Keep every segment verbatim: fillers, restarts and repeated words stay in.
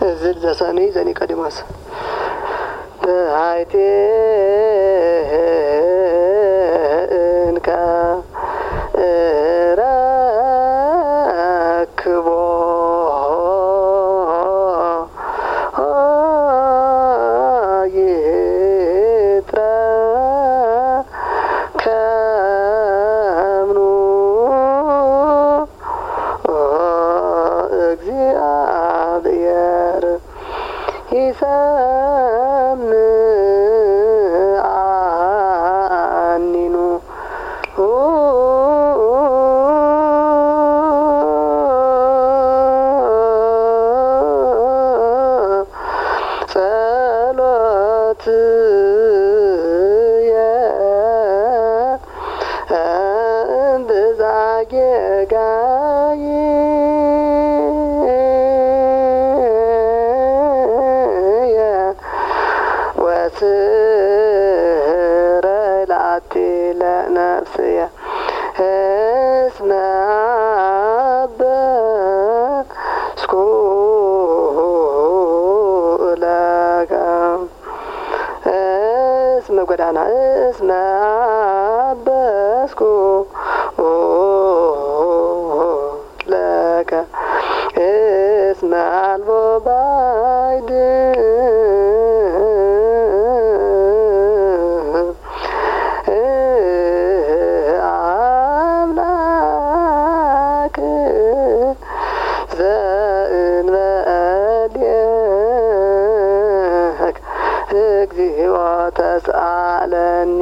ዝል ዘሰኒ ዘኒቆዲሞስ በሃይቴ እንካ ረክቦ ይትራ ከምኑ እግዚአብሔር ይሰምዓኒኑ ጸሎትየ ብዛጌጋይ ወስረይ ላቲ ለነፍስየ እስመ አበስኩ ለከ እስመ ጎዳና እስመ አበስኩ ለከ እስመ አልቦ ባዕድ አምላክ ዘእንበሌክ እግዚኦ ተስአለኒ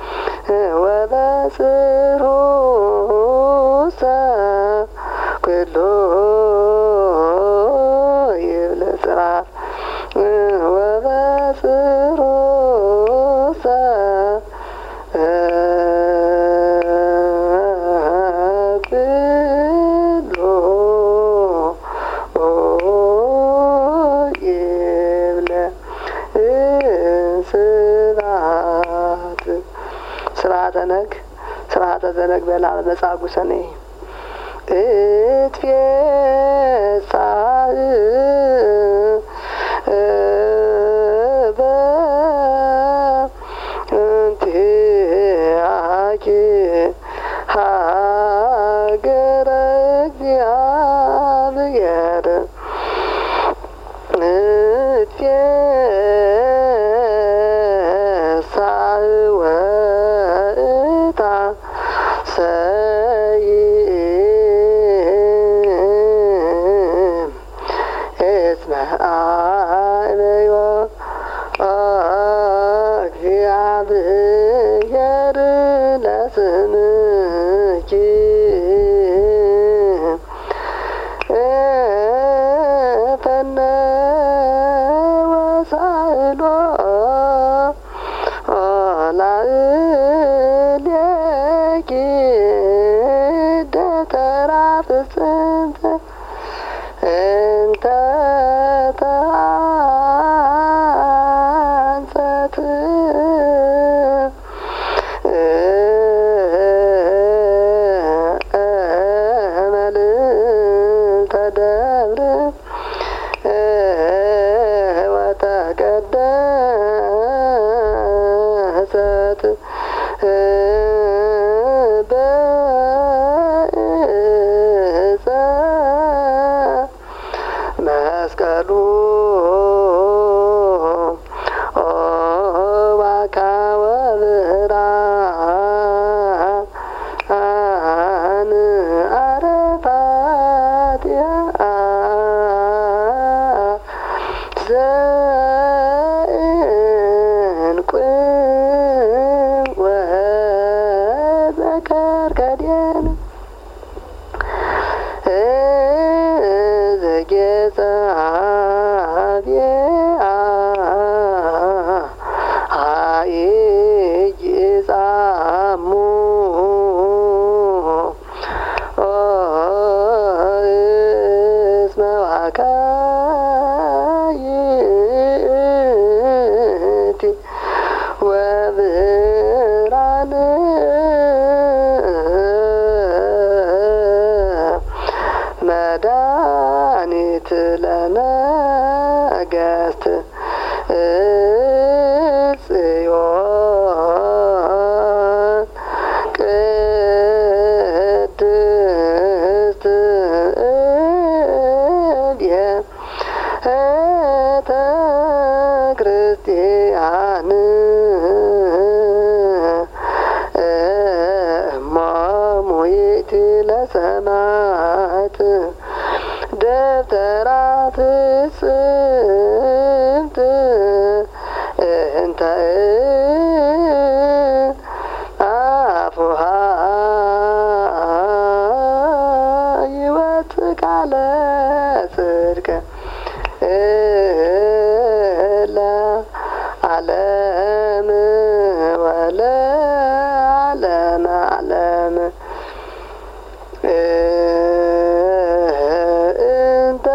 ወበጽሩሰ ኩሉ ይብል ጽራፍ ወበጽሩሰ ኩሉ ይብል ስብሐት ስብሐተ ነግ ስብሐተ ዘነግ በላ መጻጉዕ ሰኔ እትፌሳህ በእንቲአኪ ሀገረ እግዚአብሔር እትፌሳህ ወእታ ሰይም እስመ አበዮ እግዚአብሔር ለስምኪ ፈነወሳእሎ ላዕሌኪ ደተራ ፍጽምት እንተ ተአንጸት መልዕልተ ደብር ወተቀደሰት በዕፀ መስቀሉ ዋካወ ብርሃን አረፋትያ ዘእንቁ ወዘከርከዴን ዘጌጸ አብያ አይይጻሙ እስመ ዋካይቲ ወብርሃን መድኃኒት ለነ ነገስት ጽዮን ቅድስት ቤተ ክርስቲያን እማሙ ይእቲ ለሰማዕት ደብተራ ትጽሕፍት እንተ አፉሃ ሕይወት ቃለ ጽድቅ ለዓለም ወለዓለመ ዓለም እንተ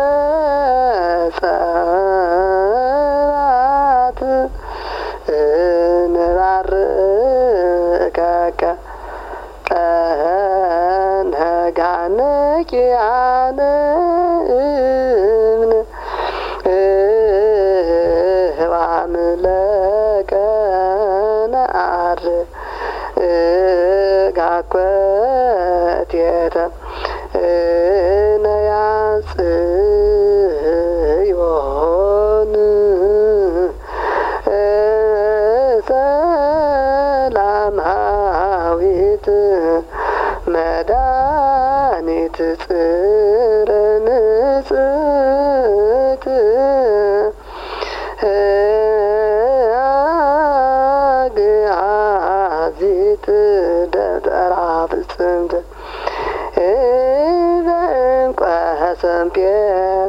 ጸራት እንባርከከ ጠነጋነኪያነ እብን ህዋምለከነ አር ጋኮቴተ ነያጽዮን ሰላማዊት መድኃኒት ጽረ ንጽሕት አግአዚት ደብተራ ፍጽምት በዕንቈ ሰምፔር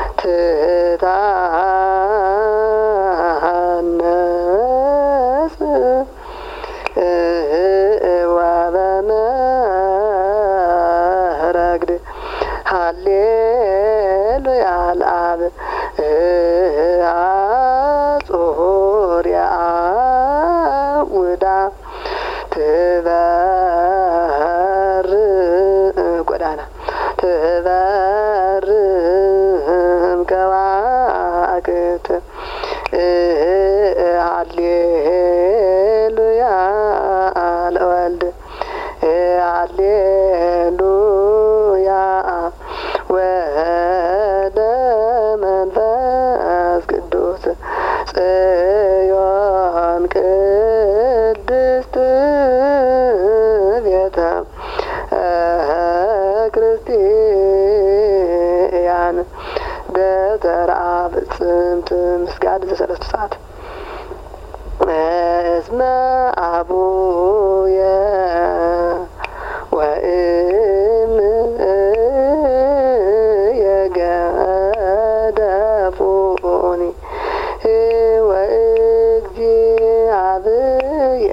ትታነጽ ወበመረግድ ሃሌሉያ ለአብ አጾር የአውዳ ትበር ጎዳና ትበርም ከዋክብት ሃሌሉያ ለወልድ ሃሌሉያ ወለመንፈስ ቅዱስ ጽዮን ቅድስት ቤተ ክርስቲያን ደብተራ ፍጽምት ምስጋድ ዘሰለስቱ ሰዓት እስመ አቡየ ወእምየ ገደፉኒ ወእግዚአብሔር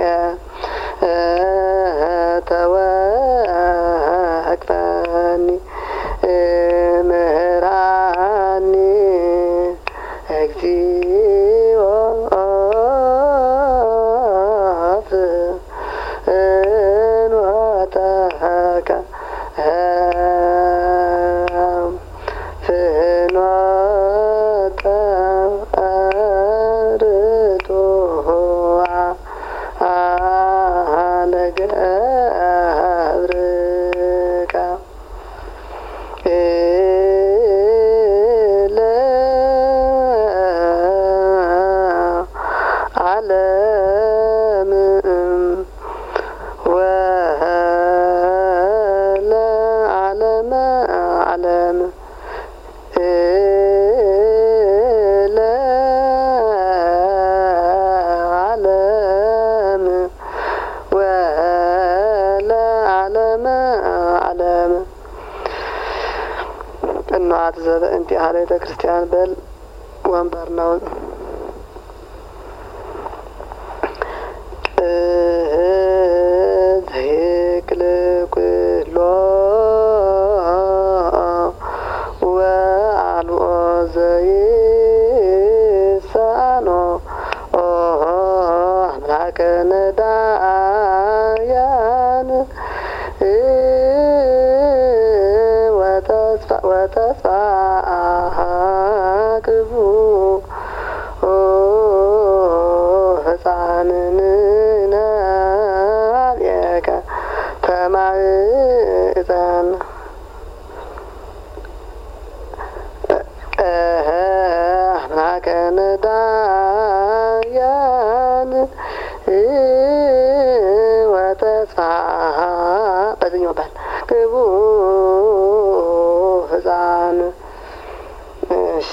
ተወክፈኒ ምህራኒ እግዚኦ ፍኖተከ ፍኖተ ርቱዐ ለገብርከ ዓለም ወለዓለመ ዓለም ለዓለም ወለዓለመ ዓለም እናት ዘበእንቲአ ቤተ ክርስቲያን በል ወንበር ነው። ዘይክል ኩሎ ወአልቦ ዘይሳኖ አምላከ ነዳያን ወተስፋ ወተስፋ ክፉ እሺ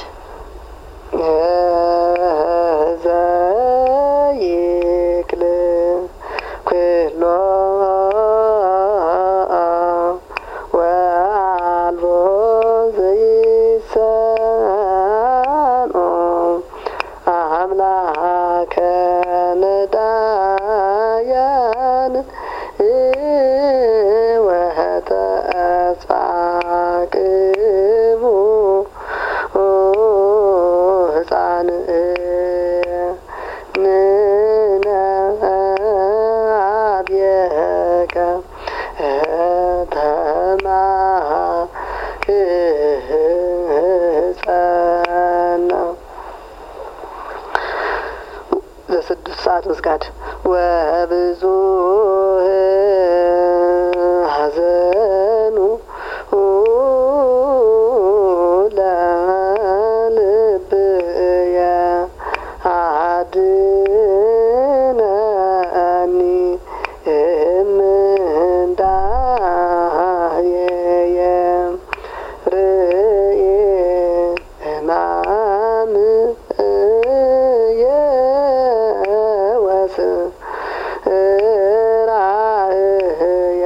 ዘይክል ኩሎ ወአልቦ ዘይሳኖ አምላከ ነዳያን ወተስፋ ቅቡ ሕፃን ንነአብየከ ተማህፀነ ዘስድስት ሰዓት መስጋድ ወብዙ ሐዘኑ ለልብየ አድነኒ እምንዳየየ ርእየ ሕማምየ ወስራየ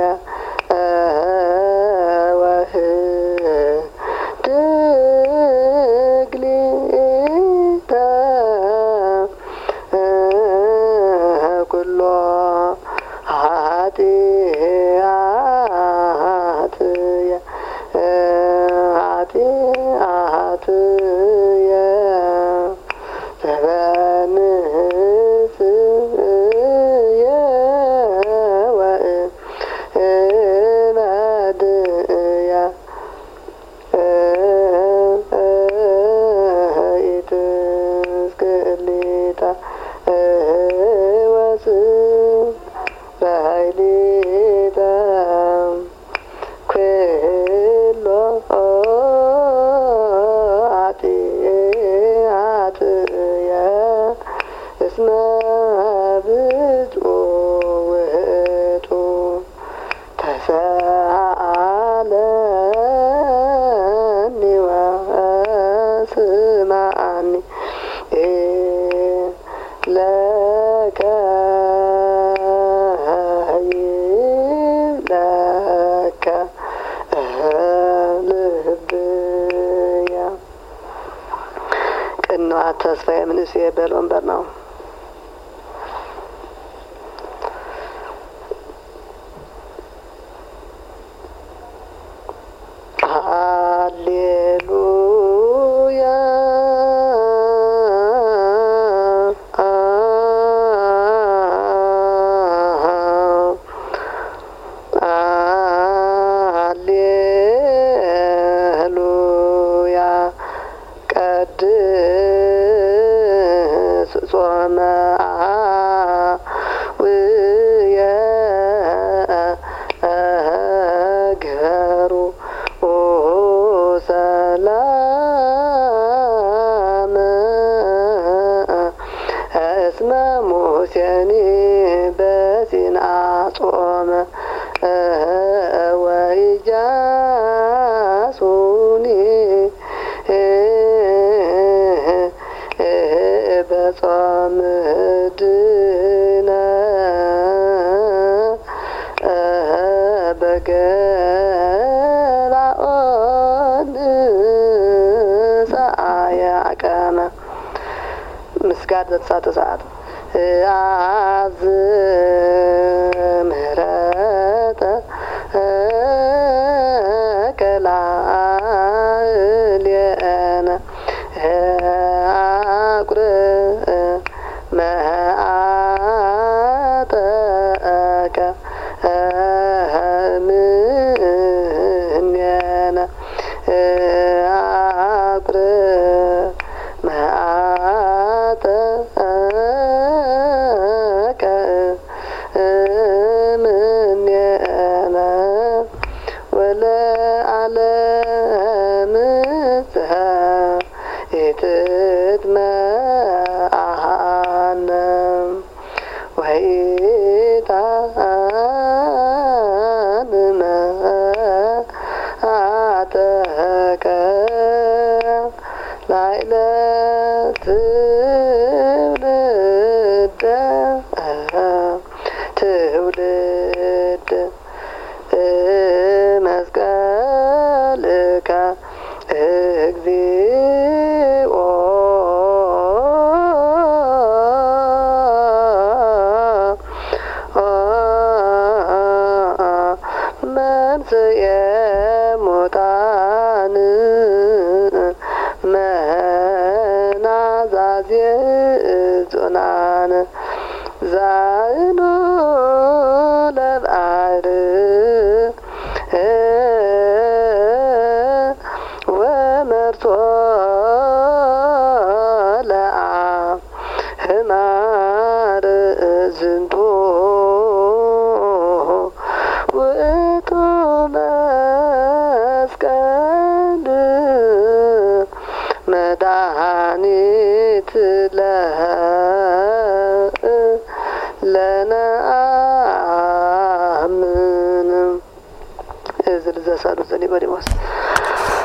ወህድግሊተ ኩሎ ኃጢአትየ ኃጢአትየ ዘበንጽየ ወእመድየ ኢትስክሊታ ወስራይሊተ ኩሎ ኃጢአትየ እስመ ብፁዕ ውእቱ ተሳአለኒ ወስማዓኒ ለከ ይብለከ ልብየ ቅንዋት ተስፋዬ ምንእስየ በል ወንበር ነው። ሃሌሉያ ሃሌሉያ ቀድስ ጾመ ውየ ገሩ ሰላም እስመ ሙሴኒ በሲና ጾመ ወኢያሱኒ በጾም ድነ በገላኦን ሰአየ አቀመ ምስጋድ ዘተሳተ ሰዓት አዝ ምህረተ ከላልየነ አቁረ መዓጠቀ ምንየነ አቁረ መዓጠቀ ምንየነ ወለዓለም ኢትትመዓሃነ ወኢታንመዓተከ ላይለ ትውልደ ትውልድ መስቀልከ እግዚኦ መንስኤ ሙታን መናዛዜ ጹናን ዛይኑ ለባዕር ወመርቶ ለአብ ህማር ዝንቱ ውእቱ መስቀል መድኃኒት ለነ አምን እዝል ዘሳሉ ዘኒቆዲሞስ